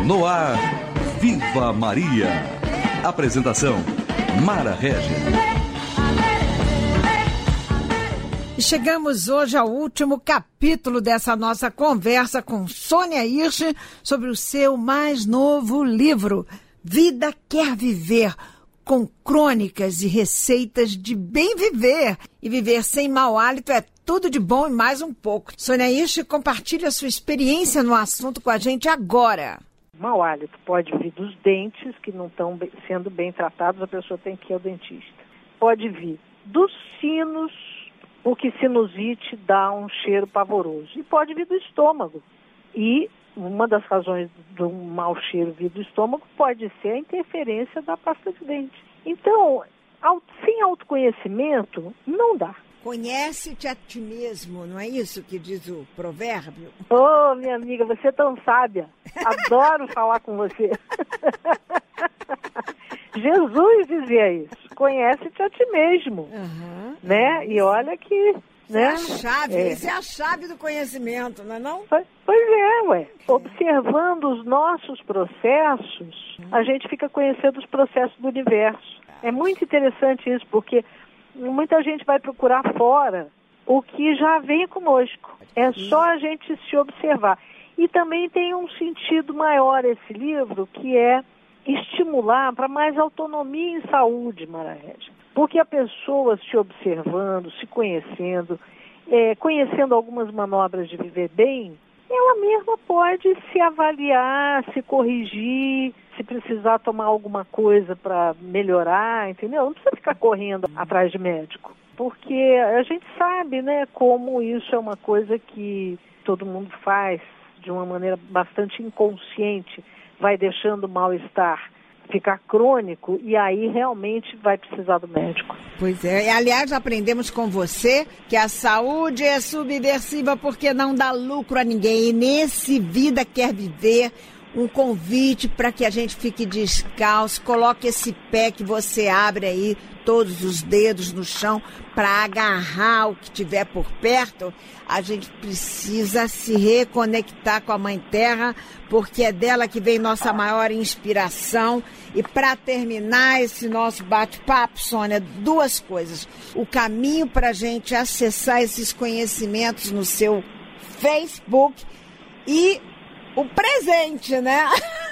No ar, Viva Maria. Apresentação, Mara Régia. Chegamos hoje ao último capítulo dessa nossa conversa com Sônia Hirsch sobre o seu mais novo livro, Vida Quer Viver, com crônicas e receitas de bem viver. E viver sem mau hálito é tudo de bom e mais um pouco. Sônia Hirsch compartilha sua experiência no assunto com a gente agora. Mau hálito pode vir dos dentes que não estão sendo bem tratados, a pessoa tem que ir ao dentista. Pode vir dos sinos, porque sinusite dá um cheiro pavoroso. E pode vir do estômago. E uma das razões do mau cheiro vir do estômago pode ser a interferência da pasta de dente. Então, sem autoconhecimento, não dá. Conhece-te a ti mesmo, não é isso que diz o provérbio? Ô, minha amiga, você é tão sábia. Adoro falar com você. Jesus dizia isso. Conhece-te a ti mesmo. Né? E olha que... Né? É a chave, isso é a chave do conhecimento, não é não? Pois é, ué. Observando os nossos processos, a gente fica conhecendo os processos do universo. É muito interessante isso, porque muita gente vai procurar fora o que já vem conosco. É só a gente se observar. E também tem um sentido maior esse livro, que é estimular para mais autonomia em saúde, Mara Régia. Porque a pessoa se observando, se conhecendo, conhecendo algumas manobras de viver bem, ela mesma pode se avaliar, se corrigir, se precisar tomar alguma coisa para melhorar, entendeu? Não precisa ficar correndo atrás de médico. Porque a gente sabe, né, como isso é uma coisa que todo mundo faz de uma maneira bastante inconsciente, vai deixando o mal-estar ficar crônico e aí realmente vai precisar do médico. Pois é, e aliás aprendemos com você que a saúde é subversiva porque não dá lucro a ninguém. E nesse Vida Quer Viver, um convite para que a gente fique descalço, coloque esse pé que você abre aí, todos os dedos no chão, para agarrar o que tiver por perto. A gente precisa se reconectar com a Mãe Terra, porque é dela que vem nossa maior inspiração. E para terminar esse nosso bate-papo, Sônia, duas coisas. O caminho para a gente acessar esses conhecimentos no seu Facebook e o presente, né?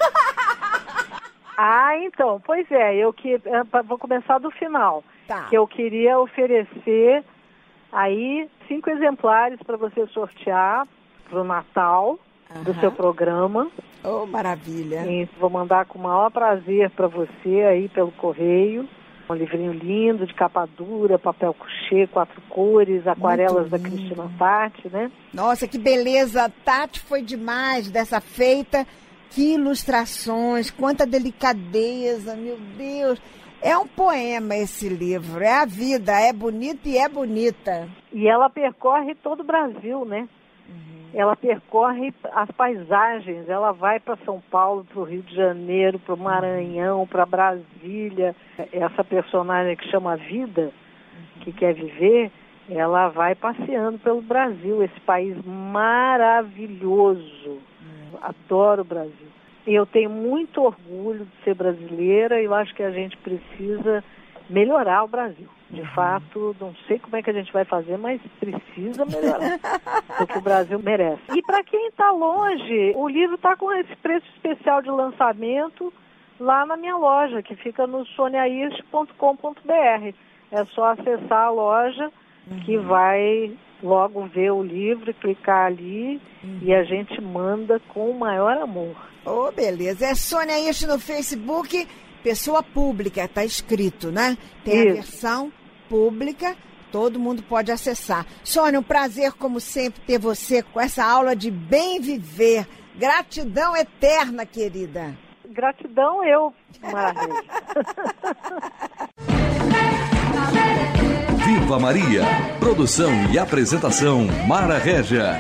Então, pois é, vou começar do final. Tá. Que eu queria oferecer aí 5 exemplares para você sortear para o Natal do seu programa. Oh, maravilha. E vou mandar com o maior prazer para você aí pelo correio. Um livrinho lindo, de capa dura, papel couché, 4 cores, aquarelas da Cristina Tati, né? Nossa, que beleza! Tati foi demais dessa feita. Que ilustrações, quanta delicadeza, meu Deus! É um poema esse livro, é a vida, é bonita e é bonita. E ela percorre todo o Brasil, né? Ela percorre as paisagens, ela vai para São Paulo, para o Rio de Janeiro, para o Maranhão, para Brasília. Essa personagem que chama Vida, que quer viver, ela vai passeando pelo Brasil, esse país maravilhoso. Adoro o Brasil. E eu tenho muito orgulho de ser brasileira e eu acho que a gente precisa melhorar o Brasil. De fato, não sei como é que a gente vai fazer, mas precisa melhorar, porque o Brasil merece. E para quem está longe, o livro está com esse preço especial de lançamento lá na minha loja, que fica no soniahirsch.com.br. É só acessar a loja que vai logo ver o livro, clicar ali e a gente manda com o maior amor. Oh, beleza. É Sônia Hirsch no Facebook, pessoa pública, está escrito, né? Tem a versão pública, todo mundo pode acessar. Sônia, um prazer, como sempre, ter você com essa aula de bem viver. Gratidão eterna, querida. Gratidão eu, Maravilha. Viva Maria. Produção e apresentação, Mara Régia.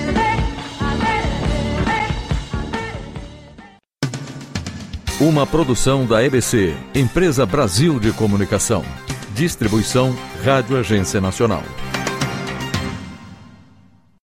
Uma produção da EBC, Empresa Brasil de Comunicação. Distribuição Rádio Agência Nacional.